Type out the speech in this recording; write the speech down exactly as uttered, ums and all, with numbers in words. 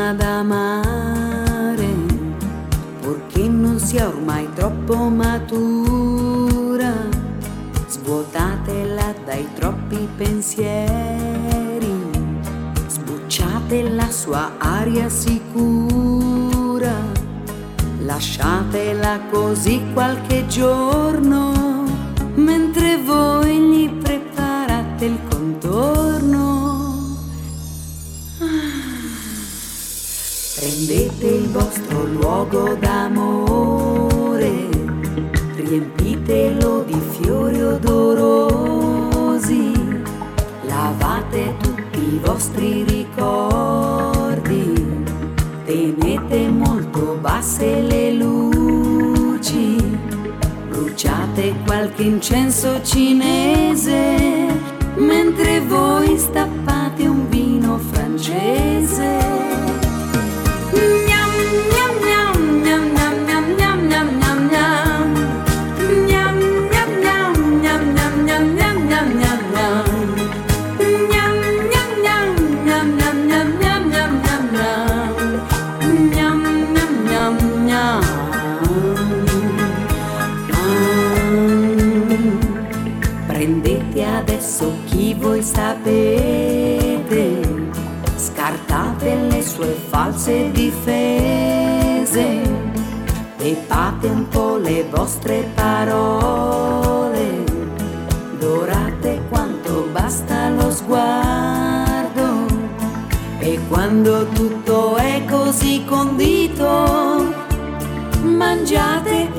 ad amare, purché non sia ormai troppo matura. Svuotatela dai troppi pensieri, sbucciate la sua aria sicura, lasciatela così qualche giorno, mentre voi gli preparate il contorno. Prendete il vostro luogo d'amore, riempitelo di fiori odorosi, lavate tutti i vostri ricordi, tenete molto basse le luci, bruciate qualche incenso cinese, mentre voi stappate un vino francese. Prendete adesso chi voi sapete, scartate le sue false difese, pepate un po' le vostre parole, dorate quanto basta lo sguardo, e quando tutto è così condito, mangiate